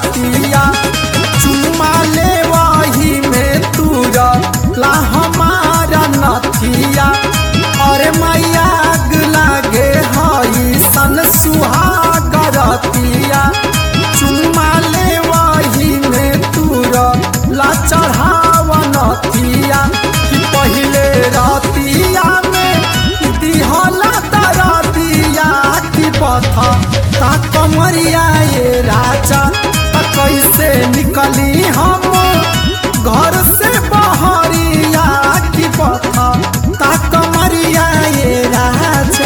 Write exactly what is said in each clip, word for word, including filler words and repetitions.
करतिया चुमा ले वही में तूरा ला हमारा नथिया अरे मैया लागे हई सन सुहागरतिया चुमा ले वही में तूरा ला चढ़ावा नथिया कि पहिले रातिया में दिहला दरदिया की पथा ता कमरिया ये राजा ता कैसे निकली हम घर से बहरिया की पथा ता कमरिया ये राजा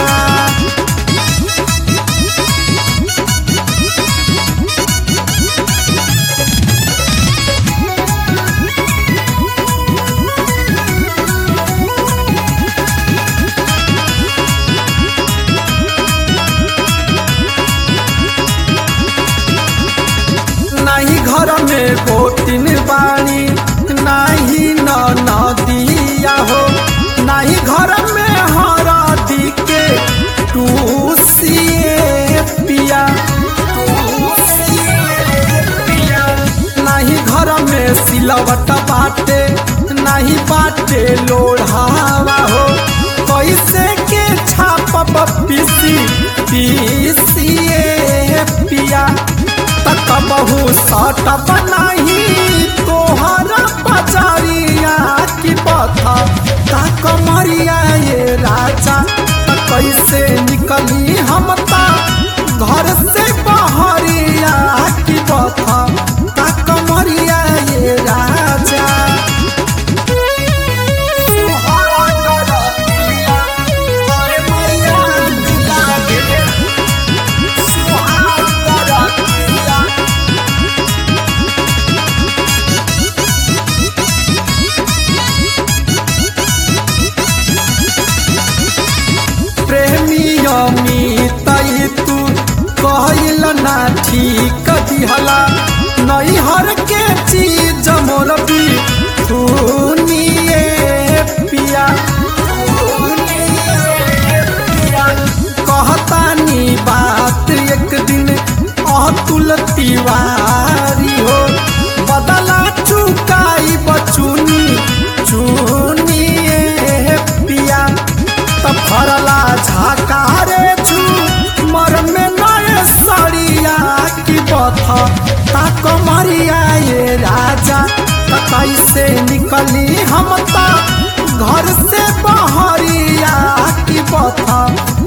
नहीं घर में गोतिन बाणी नहीं न नदिया हो नहीं घर में हरदी के टूसिए पिया नहीं घर में सिलवट बाटे नहीं बाटे लोढ़ावा हो कैसे के छाप पीसी पीसिए पिया तक बहु सट बनाही तोहरा पचारिया की पथा तक मरिया ये राजा कैसे निकली हम ता घर से बहरिया की पथा तक मरिया ये राजा तई तू कहल ना ठीक दिहला नहीं हर के चीज मोर भी पिया कहतानी बात एक दिन अतुल तिवारी हो बदला चुकाई बचुनी चुनिए पिया तब भरला झाकारे मर में नए सड़िया की बथा ताक मरिया ये राजा कैसे निकली हम ता घर से बहरिया की बथा